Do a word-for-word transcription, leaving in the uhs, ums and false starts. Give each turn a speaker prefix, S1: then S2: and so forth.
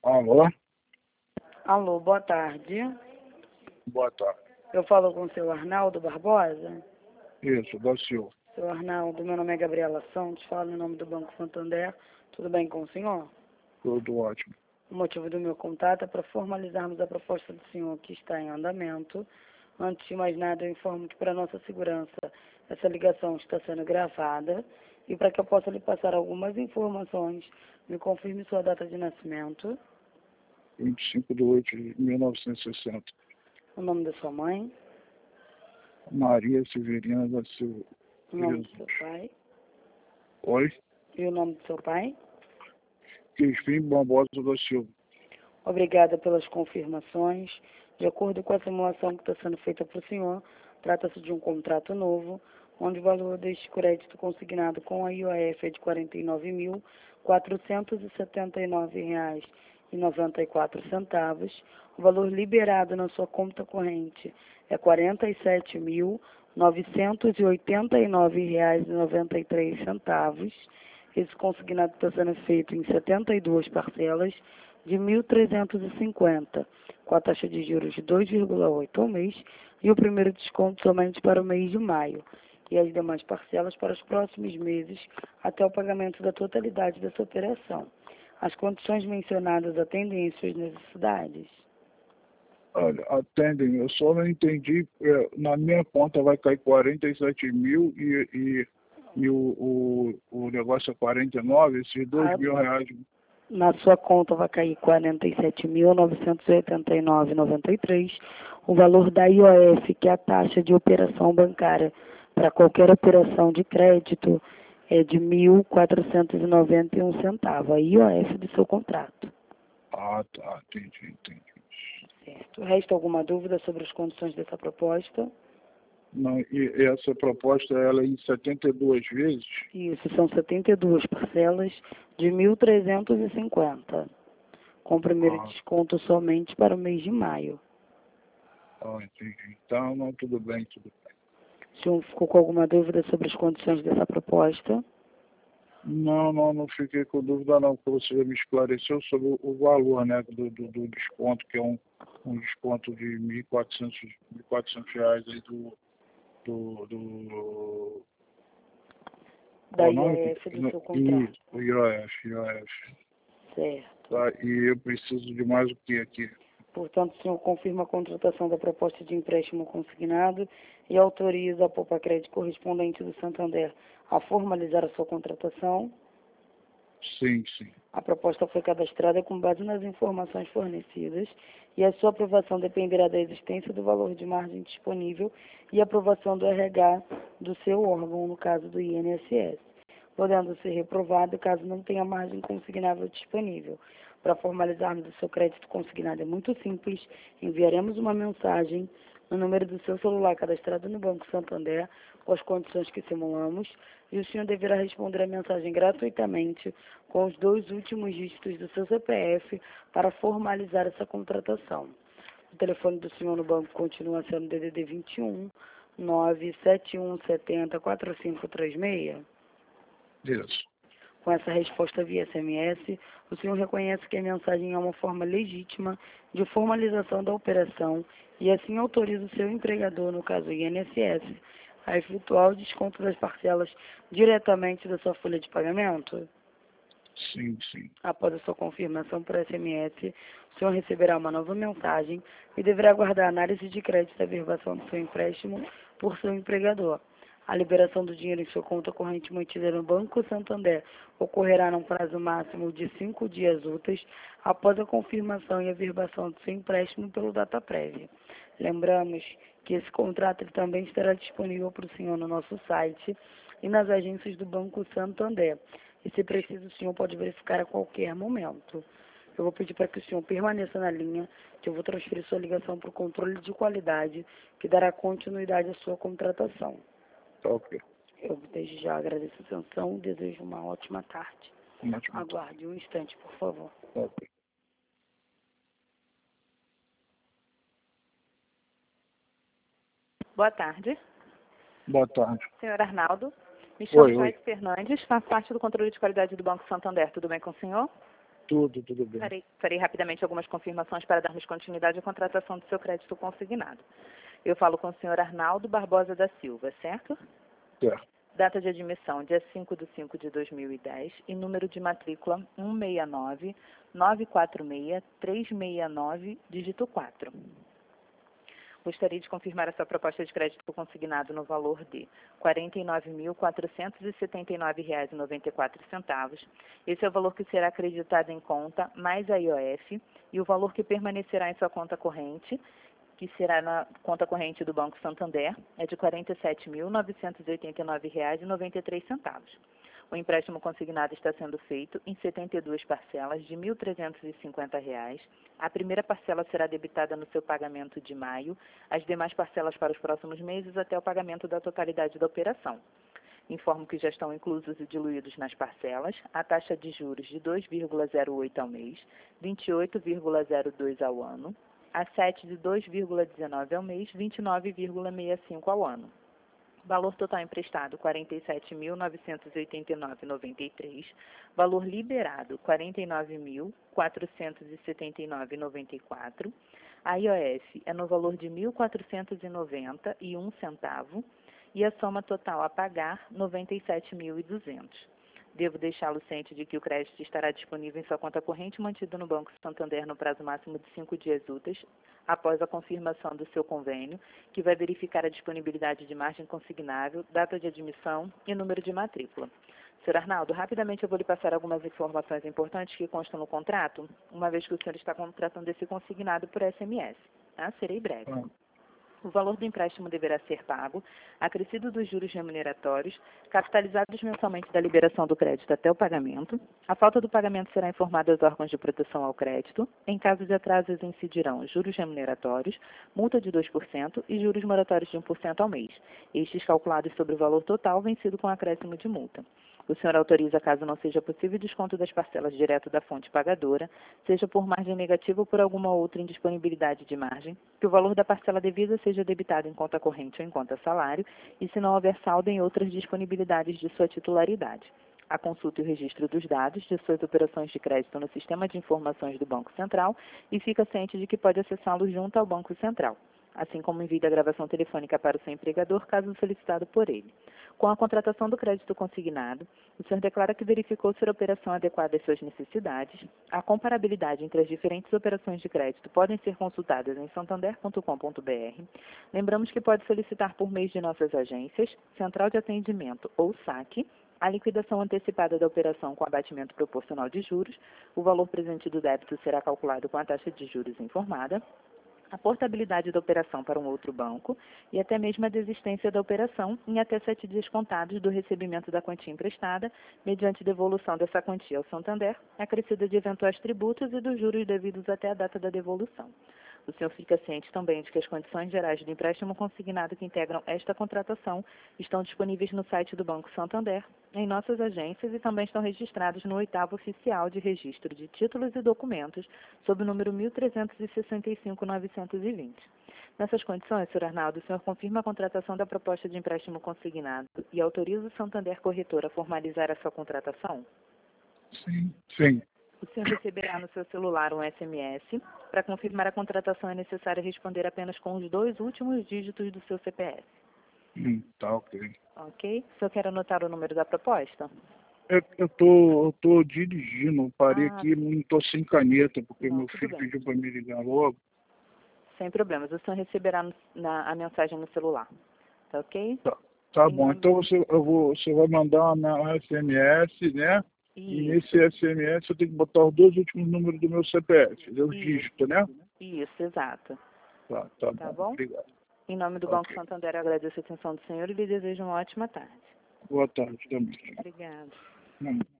S1: Alô?
S2: Alô, boa tarde.
S1: Boa tarde.
S2: Eu falo com o seu Arnaldo Barbosa.
S1: Isso, da Silva.
S2: Seu Arnaldo, meu nome é Gabriela Santos, falo em nome do Banco Santander. Tudo bem com o senhor?
S1: Tudo ótimo.
S2: O motivo do meu contato é para formalizarmos a proposta do senhor que está em andamento. Antes de mais nada, eu informo que, para nossa segurança, essa ligação está sendo gravada. E para que eu possa lhe passar algumas informações, me confirme sua data de nascimento,
S1: vinte e cinco de oito de mil novecentos e sessenta.
S2: o nome da sua mãe,
S1: Maria Severina da Silva.
S2: o nome do
S1: Jesus.
S2: seu pai
S1: Oi?
S2: e o nome do seu pai.
S1: Crispim Barbosa da Silva.
S2: Obrigada pelas confirmações. De acordo com a simulação que está sendo feita para o senhor, trata-se de um contrato novo, onde o valor deste crédito consignado com a I O F é de quarenta e nove mil, quatrocentos e setenta e nove reais e noventa e quatro centavos. O valor liberado na sua conta corrente é quarenta e sete mil, novecentos e oitenta e nove reais e noventa e três centavos. Esse consignado está sendo feito em setenta e duas parcelas de mil trezentos e cinquenta, com a taxa de juros de dois vírgula oito ao mês e o primeiro desconto somente para o mês de maio e as demais parcelas para os próximos meses até o pagamento da totalidade dessa operação. As condições mencionadas atendem às suas necessidades?
S1: Olha, atendem, eu só não entendi, é, na minha conta vai cair quarenta e sete mil e, e, e o, o, o negócio é quarenta e nove, esses dois
S2: A-
S1: mil reais.
S2: Na sua conta vai cair quarenta e sete mil, novecentos e oitenta e nove reais e noventa e três centavos. O valor da I O F, que é a taxa de operação bancária para qualquer operação de crédito, é de mil quatrocentos e noventa e um centavos, a I O F do seu contrato.
S1: Ah, tá, entendi, entendi.
S2: Certo. Resta alguma dúvida sobre as condições dessa proposta?
S1: Não, e essa proposta, ela é em setenta e duas vezes?
S2: Isso, são setenta e duas parcelas de mil trezentos e cinquenta, com o primeiro
S1: Ah,
S2: desconto somente para o mês de maio.
S1: ah, entendi. Então, não, tudo bem, tudo bem.
S2: O senhor ficou com alguma dúvida sobre as condições dessa proposta?
S1: Não, não, não fiquei com dúvida não, porque você já me esclareceu sobre o, o valor, né, do, do, do desconto, que é um, um desconto de mil e quatrocentos reais aí do, do, do
S2: Da
S1: qual o nome?
S2: I O F do seu contrato.
S1: I, o I O F, I O F.
S2: Certo.
S1: Tá, e eu preciso de mais o que aqui?
S2: Portanto, o senhor confirma a contratação da proposta de empréstimo consignado e autoriza a Poupa Crédito correspondente do Santander a formalizar a sua contratação.
S1: Sim, sim.
S2: A proposta foi cadastrada com base nas informações fornecidas e a sua aprovação dependerá da existência do valor de margem disponível e aprovação do R H do seu órgão, no caso do I N S S, podendo ser reprovado caso não tenha margem consignável disponível. Para formalizarmos o seu crédito consignado é muito simples, enviaremos uma mensagem no número do seu celular cadastrado no Banco Santander com as condições que simulamos e o senhor deverá responder a mensagem gratuitamente com os dois últimos dígitos do seu C P F para formalizar essa contratação. O telefone do senhor no banco continua sendo D D D vinte e um, nove sete um sete zero, quatro cinco três seis.
S1: Isso.
S2: Com essa resposta via S M S, o senhor reconhece que a mensagem é uma forma legítima de formalização da operação e assim autoriza o seu empregador, no caso I N S S, a efetuar o desconto das parcelas diretamente da sua folha de pagamento?
S1: Sim, sim.
S2: Após a sua confirmação por S M S, o senhor receberá uma nova mensagem e deverá aguardar a análise de crédito da verbação do seu empréstimo por seu empregador. A liberação do dinheiro em sua conta corrente mantida no Banco Santander ocorrerá num prazo máximo de cinco dias úteis após a confirmação e a verbação do seu empréstimo pelo DataPrev. Lembramos que esse contrato ele também estará disponível para o senhor no nosso site e nas agências do Banco Santander. E, se preciso, o senhor pode verificar a qualquer momento. Eu vou pedir para que o senhor permaneça na linha, que eu vou transferir sua ligação para o controle de qualidade, que dará continuidade à sua contratação.
S1: Tá ok.
S2: Eu, desde já, agradeço a atenção e desejo uma ótima tarde.
S1: Uma ótima
S2: Aguarde um instante, por favor.
S1: Tá ok.
S3: Boa tarde,
S1: Boa tarde.
S3: senhor Arnaldo. Me chamo
S1: Oi, oi.
S3: Joyce Fernandes, faço parte do controle de qualidade do Banco Santander. Tudo bem com o senhor?
S1: Tudo, tudo bem.
S3: Farei, farei rapidamente algumas confirmações para darmos continuidade à contratação do seu crédito consignado. Eu falo com o senhor Arnaldo Barbosa da Silva, certo?
S1: Certo.
S3: Data de admissão, dia cinco de cinco de dois mil e dez, e número de matrícula um seis nove, nove quatro seis, três seis nove, dígito quatro. Gostaria de confirmar a sua proposta de crédito consignado no valor de quarenta e nove mil, quatrocentos e setenta e nove reais e noventa e quatro centavos. Esse é o valor que será acreditado em conta, mais a I O F, e o valor que permanecerá em sua conta corrente, que será na conta corrente do Banco Santander, é de quarenta e sete mil, novecentos e oitenta e nove reais e noventa e três centavos. O empréstimo consignado está sendo feito em setenta e duas parcelas de mil trezentos e cinquenta reais. A primeira parcela será debitada no seu pagamento de maio, as demais parcelas para os próximos meses até o pagamento da totalidade da operação. Informo que já estão inclusos e diluídos nas parcelas a taxa de juros de dois vírgula zero oito ao mês, vinte e oito vírgula zero dois ao ano, a sete de dois vírgula dezenove ao mês, vinte e nove vírgula sessenta e cinco ao ano. Valor total emprestado, quarenta e sete mil, novecentos e oitenta e nove reais e noventa e três centavos. Valor liberado, quarenta e nove mil, quatrocentos e setenta e nove reais e noventa e quatro centavos. A I O F é no valor de mil quatrocentos e noventa e um centavos. E a soma total a pagar, noventa e sete mil e duzentos reais. Devo deixá-lo ciente de que o crédito estará disponível em sua conta corrente mantido no Banco Santander no prazo máximo de cinco dias úteis, após a confirmação do seu convênio, que vai verificar a disponibilidade de margem consignável, data de admissão e número de matrícula. senhor Arnaldo, rapidamente eu vou lhe passar algumas informações importantes que constam no contrato, uma vez que o senhor está contratando esse consignado por S M S. Tá? Serei breve.
S1: Ah.
S3: O valor do empréstimo deverá ser pago, acrescido dos juros remuneratórios, capitalizados mensalmente da liberação do crédito até o pagamento. A falta do pagamento será informada aos órgãos de proteção ao crédito. Em caso de atrasos, incidirão juros remuneratórios, multa de dois por cento e juros moratórios de um por cento ao mês, estes calculados sobre o valor total vencido com acréscimo de multa. O senhor autoriza, caso não seja possível, desconto das parcelas direto da fonte pagadora, seja por margem negativa ou por alguma outra indisponibilidade de margem, que o valor da parcela devida seja debitado em conta corrente ou em conta salário, e se não houver saldo em outras disponibilidades de sua titularidade. A consulta e o registro dos dados de suas operações de crédito no Sistema de Informações do Banco Central e fica ciente de que pode acessá-lo junto ao Banco Central, assim como envie a gravação telefônica para o seu empregador, caso solicitado por ele. Com a contratação do crédito consignado, o senhor declara que verificou ser a operação adequada às suas necessidades. A comparabilidade entre as diferentes operações de crédito podem ser consultadas em santander ponto com ponto br. Lembramos que pode solicitar por meio de nossas agências, Central de Atendimento ou saque, a liquidação antecipada da operação com abatimento proporcional de juros. O valor presente do débito será calculado com a taxa de juros informada, a portabilidade da operação para um outro banco e até mesmo a desistência da operação em até sete dias contados do recebimento da quantia emprestada, mediante devolução dessa quantia ao Santander, acrescida de eventuais tributos e dos juros devidos até a data da devolução. O senhor fica ciente também de que as condições gerais do empréstimo consignado que integram esta contratação estão disponíveis no site do Banco Santander, em nossas agências e também estão registrados no oitavo oficial de registro de títulos e documentos, sob o número mil trezentos e sessenta e cinco, novecentos e vinte. Nessas condições, senhor Arnaldo, o senhor confirma a contratação da proposta de empréstimo consignado e autoriza o Santander Corretor a formalizar a sua contratação?
S1: Sim, sim.
S3: O senhor receberá no seu celular um S M S. Para confirmar a contratação é necessário responder apenas com os dois últimos dígitos do seu C P F.
S1: Hum, tá ok.
S3: Ok? O senhor quer anotar o número da proposta?
S1: Eu, eu, tô, eu tô dirigindo, eu parei
S3: Ah,
S1: aqui e não tô sem caneta, porque
S3: não,
S1: meu
S3: tudo
S1: filho
S3: bem.
S1: pediu para me ligar logo.
S3: Sem problemas. O senhor receberá no, na, a mensagem no celular. Tá ok?
S1: Tá, tá
S3: Em
S1: bom,
S3: nome-
S1: então você, eu vou, você vai mandar uma S M S, né? E
S3: Isso,
S1: nesse S M S eu tenho que botar os dois últimos números do meu C P F, os
S3: Isso.
S1: dígitos, né?
S3: isso, exato.
S1: Tá, tá,
S3: Tá
S1: bom,
S3: bom?
S1: obrigado.
S3: Em nome do
S1: Ok.
S3: Banco Santander, eu agradeço a atenção do senhor e lhe desejo uma ótima tarde.
S1: Boa tarde também.
S3: Obrigada.
S1: Hum.